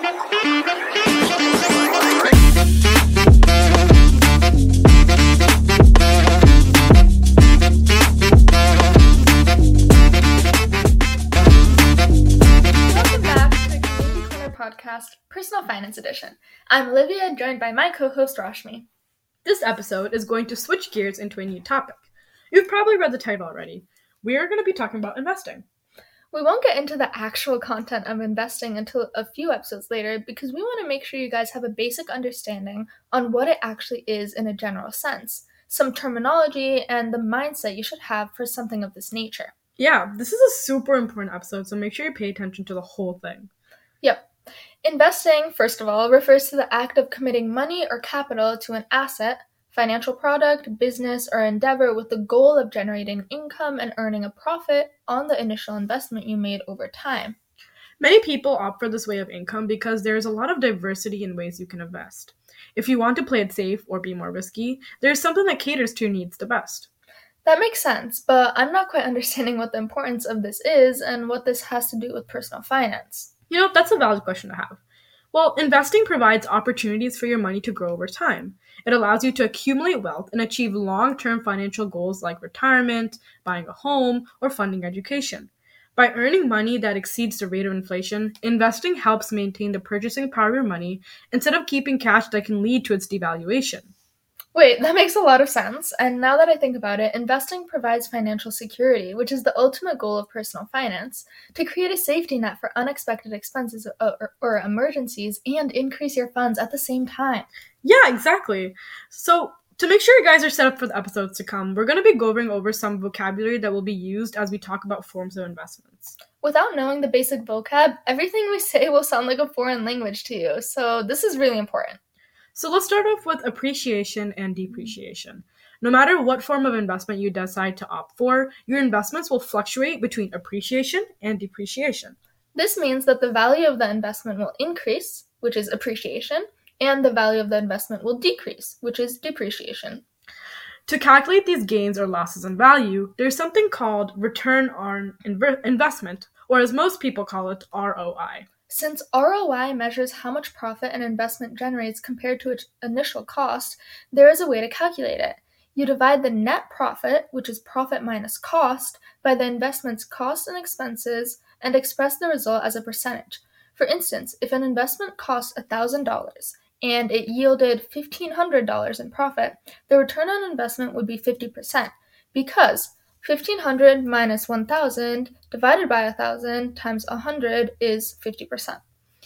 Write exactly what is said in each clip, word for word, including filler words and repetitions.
Podcast, Personal Finance Edition. I'm Olivia, joined by my co-host Rashmi. This episode is going to switch gears into a new topic. You've probably read the title already. We are going to be talking about investing. We won't get into the actual content of investing until a few episodes later because we want to make sure you guys have a basic understanding on what it actually is in a general sense, some terminology, and the mindset you should have for something of this nature. Yeah, this is a super important episode, so make sure you pay attention to the whole thing. Yep. Investing, first of all, refers to the act of committing money or capital to an asset, financial product, business, or endeavor with the goal of generating income and earning a profit on the initial investment you made over time. Many people opt for this way of income because there is a lot of diversity in ways you can invest. If you want to play it safe or be more risky, there is something that caters to your needs the best. That makes sense, but I'm not quite understanding what the importance of this is and what this has to do with personal finance. You know, that's a valid question to have. Well, investing provides opportunities for your money to grow over time. It allows you to accumulate wealth and achieve long-term financial goals like retirement, buying a home, or funding education. By earning money that exceeds the rate of inflation, investing helps maintain the purchasing power of your money instead of keeping cash that can lead to its devaluation. Wait, that makes a lot of sense. And now that I think about it, investing provides financial security, which is the ultimate goal of personal finance, to create a safety net for unexpected expenses or, or emergencies and increase your funds at the same time. Yeah, exactly. So to make sure you guys are set up for the episodes to come, we're going to be going over some vocabulary that will be used as we talk about forms of investments. Without knowing the basic vocab, everything we say will sound like a foreign language to you, so this is really important. So let's start off with appreciation and depreciation. No matter what form of investment you decide to opt for, your investments will fluctuate between appreciation and depreciation. This means that the value of the investment will increase, which is appreciation, and the value of the investment will decrease, which is depreciation. To calculate these gains or losses in value, there's something called return on inv- investment, or as most people call it, R O I. Since R O I measures how much profit an investment generates compared to its initial cost, there is a way to calculate it. You divide the net profit, which is profit minus cost, by the investment's costs and expenses and express the result as a percentage. For instance, if an investment cost one thousand dollars and it yielded fifteen hundred dollars in profit, the return on investment would be fifty percent because fifteen hundred minus one thousand divided by one thousand times one hundred is fifty percent.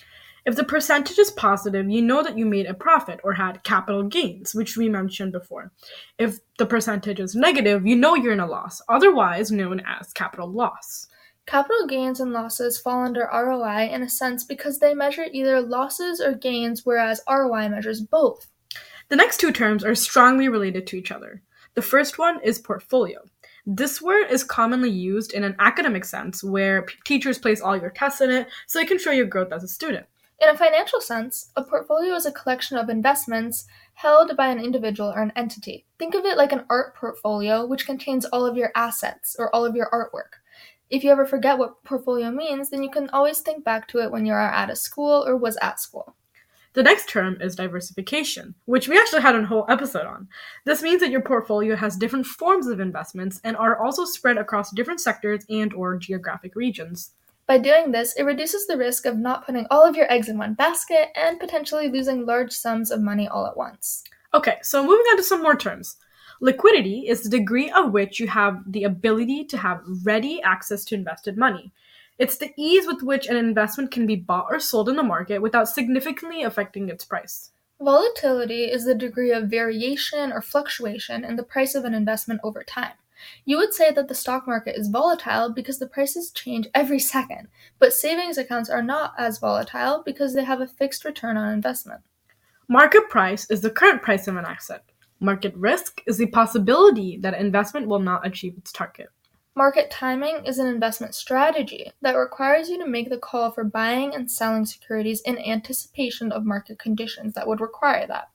If the percentage is positive, you know that you made a profit or had capital gains, which we mentioned before. If the percentage is negative, you know you're in a loss, otherwise known as capital loss. Capital gains and losses fall under R O I in a sense because they measure either losses or gains, whereas R O I measures both. The next two terms are strongly related to each other. The first one is portfolio. This word is commonly used in an academic sense where p- teachers place all your tests in it so they can show your growth as a student. In a financial sense, a portfolio is a collection of investments held by an individual or an entity. Think of it like an art portfolio, which contains all of your assets or all of your artwork. If you ever forget what portfolio means, then you can always think back to it when you are at a school or was at school. The next term is diversification, which we actually had a whole episode on. This means that your portfolio has different forms of investments and are also spread across different sectors and or geographic regions. By doing this, it reduces the risk of not putting all of your eggs in one basket and potentially losing large sums of money all at once. Okay, so moving on to some more terms. Liquidity is the degree of which you have the ability to have ready access to invested money. It's the ease with which an investment can be bought or sold in the market without significantly affecting its price. Volatility is the degree of variation or fluctuation in the price of an investment over time. You would say that the stock market is volatile because the prices change every second, but savings accounts are not as volatile because they have a fixed return on investment. Market price is the current price of an asset. Market risk is the possibility that an investment will not achieve its target. Market timing is an investment strategy that requires you to make the call for buying and selling securities in anticipation of market conditions that would require that.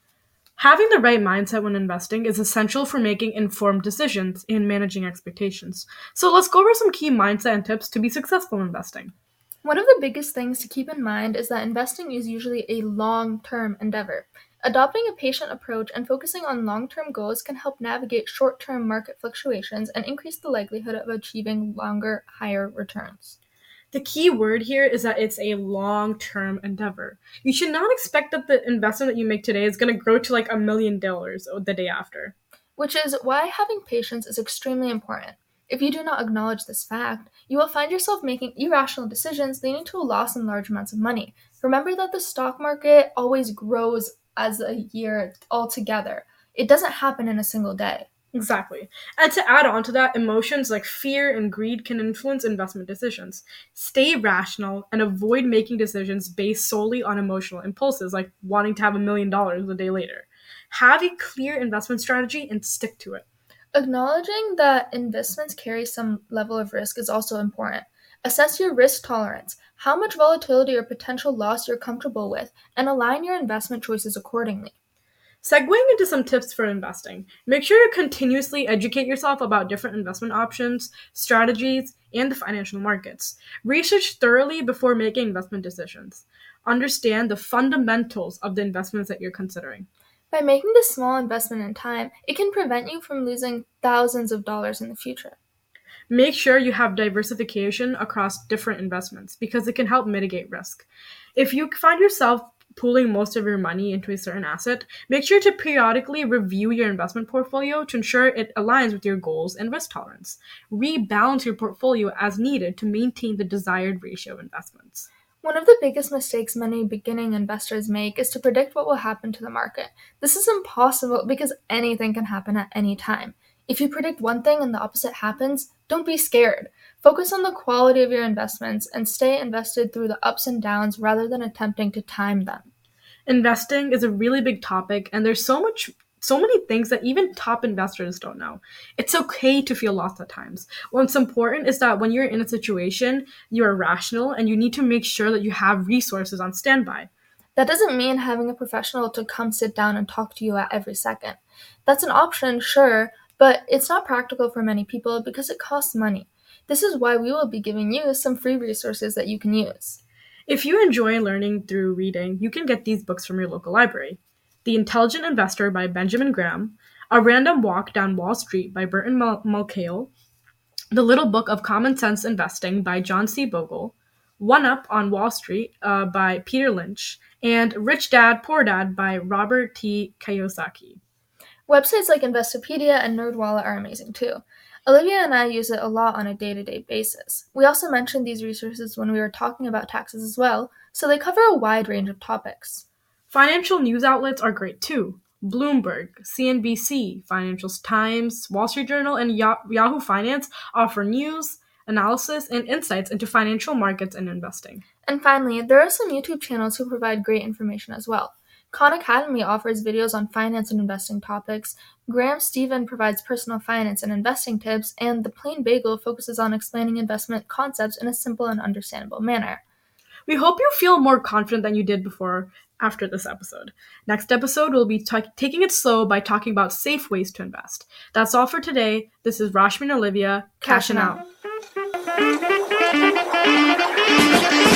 Having the right mindset when investing is essential for making informed decisions and managing expectations. So let's go over some key mindset and tips to be successful in investing. One of the biggest things to keep in mind is that investing is usually a long-term endeavor. Adopting a patient approach and focusing on long-term goals can help navigate short-term market fluctuations and increase the likelihood of achieving longer, higher returns. The key word here is that it's a long-term endeavor. You should not expect that the investment that you make today is going to grow to like a million dollars the day after. Which is why having patience is extremely important. If you do not acknowledge this fact, you will find yourself making irrational decisions leading to a loss in large amounts of money. Remember that the stock market always grows as a year altogether. It doesn't happen in a single day. Exactly. And to add on to that, emotions like fear and greed can influence investment decisions. Stay rational and avoid making decisions based solely on emotional impulses, like wanting to have a million dollars a day later. Have a clear investment strategy and stick to it. Acknowledging that investments carry some level of risk is also important. Assess your risk tolerance, how much volatility or potential loss you're comfortable with, and align your investment choices accordingly. Segueing into some tips for investing, make sure to continuously educate yourself about different investment options, strategies, and the financial markets. Research thoroughly before making investment decisions. Understand the fundamentals of the investments that you're considering. By making this small investment in time, it can prevent you from losing thousands of dollars in the future. Make sure you have diversification across different investments because it can help mitigate risk. If you find yourself pooling most of your money into a certain asset, make sure to periodically review your investment portfolio to ensure it aligns with your goals and risk tolerance. Rebalance your portfolio as needed to maintain the desired ratio of investments. One of the biggest mistakes many beginning investors make is to predict what will happen to the market. This is impossible because anything can happen at any time. If you predict one thing and the opposite happens, don't be scared. Focus on the quality of your investments and stay invested through the ups and downs rather than attempting to time them. Investing is a really big topic, and there's so much so many things that even top investors don't know. It's okay to feel lost at times. What's important is that when you're in a situation, you are rational and you need to make sure that you have resources on standby. That doesn't mean having a professional to come sit down and talk to you at every second. That's an option, sure, but it's not practical for many people because it costs money. This is why we will be giving you some free resources that you can use. If you enjoy learning through reading, you can get these books from your local library. The Intelligent Investor by Benjamin Graham, A Random Walk Down Wall Street by Burton Malkiel, The Little Book of Common Sense Investing by John C. Bogle, One Up on Wall Street uh, by Peter Lynch, and Rich Dad, Poor Dad by Robert T. Kiyosaki. Websites like Investopedia and NerdWallet are amazing too. Olivia and I use it a lot on a day-to-day basis. We also mentioned these resources when we were talking about taxes as well, so they cover a wide range of topics. Financial news outlets are great too. Bloomberg, C N B C, Financial Times, Wall Street Journal, and Yahoo Finance offer news, analysis, and insights into financial markets and investing. And finally, there are some YouTube channels who provide great information as well. Khan Academy offers videos on finance and investing topics, Graham Stephan provides personal finance and investing tips, and The Plain Bagel focuses on explaining investment concepts in a simple and understandable manner. We hope you feel more confident than you did before after this episode. Next episode, we'll be t- taking it slow by talking about safe ways to invest. That's all for today. This is Rashmi and Olivia, cashing out.